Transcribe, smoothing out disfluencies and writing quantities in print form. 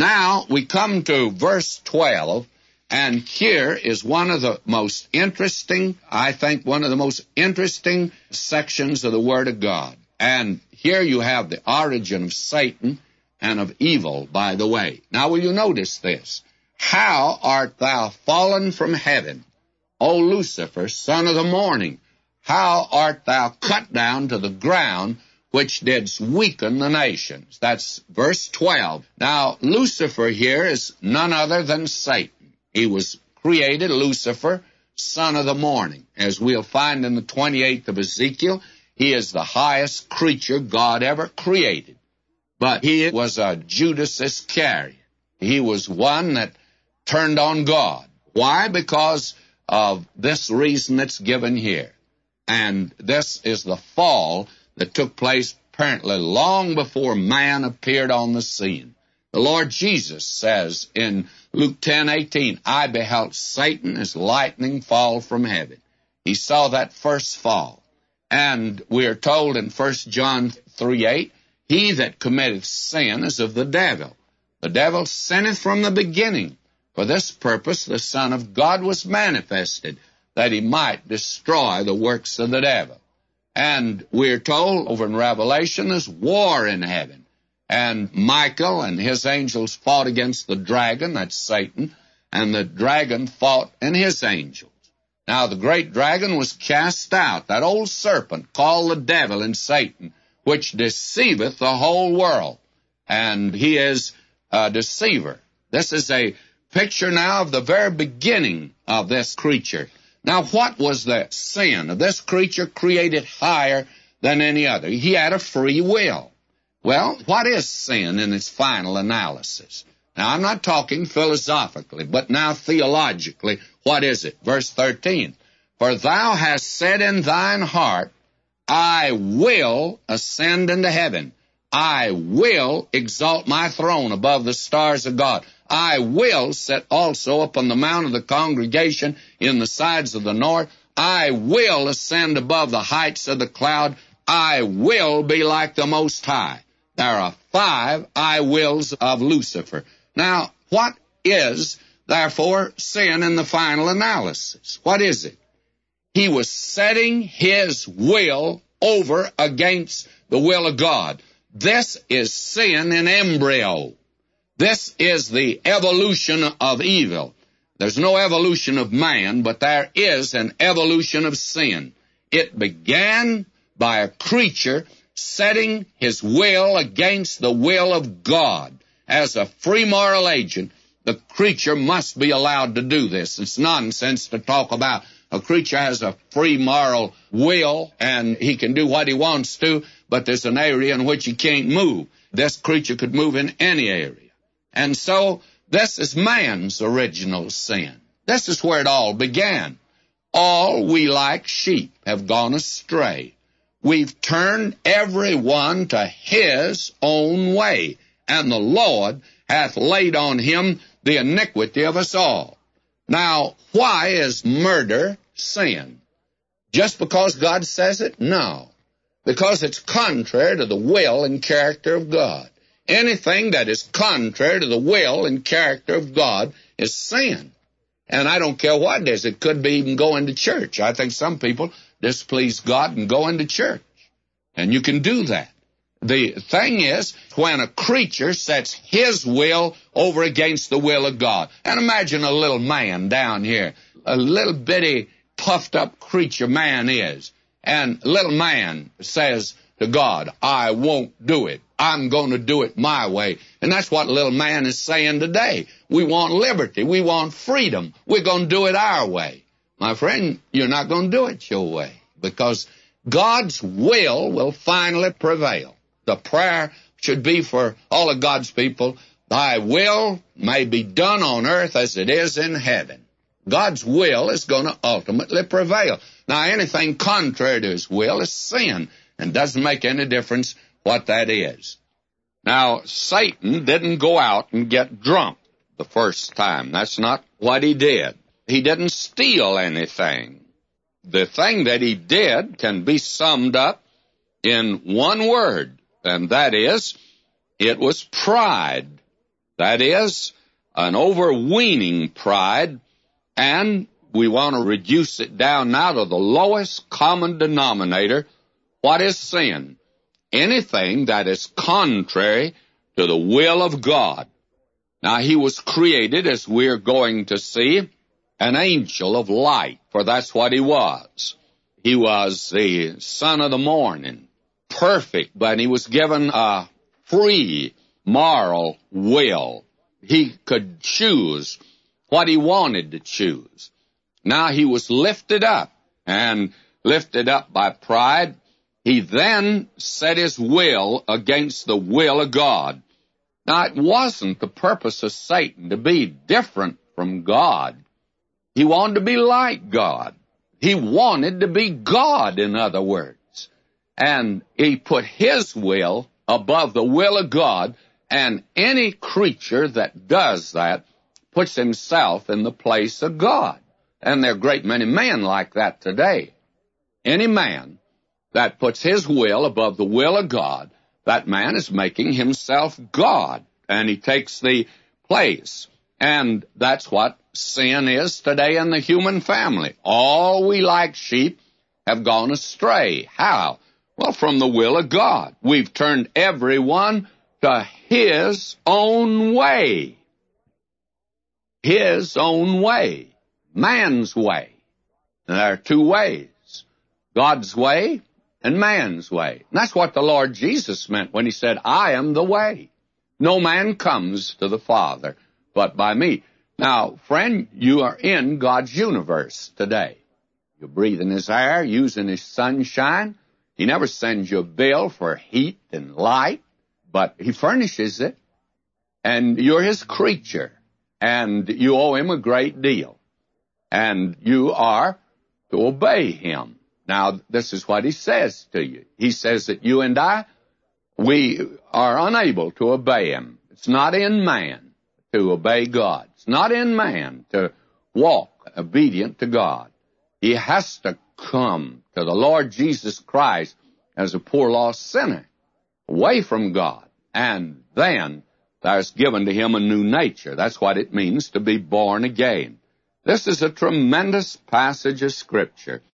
Now we come to verse 12, and here is one of the most interesting, I think, one of the most interesting sections of the Word of God. And here you have the origin of Satan and of evil, by the way. Now will you notice this? How art thou fallen from heaven, O Lucifer, son of the morning? How art thou cut down to the ground, which didst weaken the nations? That's verse 12. Now, Lucifer here is none other than Satan. He was created, Lucifer, son of the morning. As we'll find in the 28th of Ezekiel, he is the highest creature God ever created. But he was a Judas Iscariot. He was one that turned on God. Why? Because of this reason that's given here. And this is the fall that took place apparently long before man appeared on the scene. The Lord Jesus says in Luke 10:18, I beheld Satan as lightning fall from heaven. He saw that first fall. And we are told in 1 John 3:8, he that committeth sin is of the devil. The devil sinneth from the beginning. For this purpose the Son of God was manifested, that he might destroy the works of the devil. And we're told over in Revelation there's war in heaven. And Michael and his angels fought against the dragon, that's Satan, and the dragon fought and his angels. Now the great dragon was cast out, that old serpent called the devil and Satan, which deceiveth the whole world. And he is a deceiver. This is a picture now of the very beginning of this creature. Now, what was the sin of this creature created higher than any other? He had a free will. Well, what is sin in its final analysis? Now, I'm not talking philosophically, but now theologically, what is it? Verse 13, for thou hast said in thine heart, I will ascend into heaven. I will exalt my throne above the stars of God. I will sit also upon the mount of the congregation in the sides of the north. I will ascend above the heights of the cloud. I will be like the Most High. There are 5 I wills of Lucifer. Now, what is, therefore, sin in the final analysis? What is it? He was setting his will over against the will of God. This is sin in embryo. This is the evolution of evil. There's no evolution of man, but there is an evolution of sin. It began by a creature setting his will against the will of God. As a free moral agent, the creature must be allowed to do this. It's nonsense to talk about a creature has a free moral will and he can do what he wants to, but there's an area in which he can't move. This creature could move in any area. And so this is man's original sin. This is where it all began. All we like sheep have gone astray. We've turned every one to his own way, and the Lord hath laid on him the iniquity of us all. Now, why is murder sin? Just because God says it? No. Because it's contrary to the will and character of God. Anything that is contrary to the will and character of God is sin. And I don't care what it is. It could be even going to church. I think some people displease God and go into church. And you can do that. The thing is, when a creature sets his will over against the will of God. And imagine a little man down here, a little bitty puffed up creature man is. And little man says to God, I won't do it. I'm going to do it my way. And that's what little man is saying today. We want liberty. We want freedom. We're going to do it our way. My friend, you're not going to do it your way, because God's will finally prevail. The prayer should be for all of God's people, thy will may be done on earth as it is in heaven. God's will is going to ultimately prevail. Now, anything contrary to his will is sin, and doesn't make any difference what that is. Now, Satan didn't go out and get drunk the first time. That's not what he did. He didn't steal anything. The thing that he did can be summed up in one word, and that is, it was pride. That is, an overweening pride, and we want to reduce it down now to the lowest common denominator. What is sin? Anything that is contrary to the will of God. Now, he was created, as we're going to see, an angel of light, for that's what he was. He was the son of the morning, perfect, but he was given a free moral will. He could choose what he wanted to choose. Now he was lifted up, and lifted up by pride. He then set his will against the will of God. Now, it wasn't the purpose of Satan to be different from God. He wanted to be like God. He wanted to be God, in other words. And he put his will above the will of God, and any creature that does that puts himself in the place of God. And there are a great many men like that today. Any man that puts his will above the will of God, that man is making himself God, and he takes the place. And that's what sin is today in the human family. All we like sheep have gone astray. How? Well, from the will of God. We've turned everyone to his own way. His own way. Man's way. And there are two ways. God's way and man's way. And that's what the Lord Jesus meant when he said, I am the way. No man comes to the Father but by me. Now, friend, you are in God's universe today. You're breathing his air, using his sunshine. He never sends you a bill for heat and light, but he furnishes it. And you're his creature, and you owe him a great deal. And you are to obey him. Now, this is what he says to you. He says that you and I, we are unable to obey him. It's not in man to obey God. It's not in man to walk obedient to God. He has to come to the Lord Jesus Christ as a poor lost sinner, away from God. And then there's given to him a new nature. That's what it means to be born again. This is a tremendous passage of Scripture.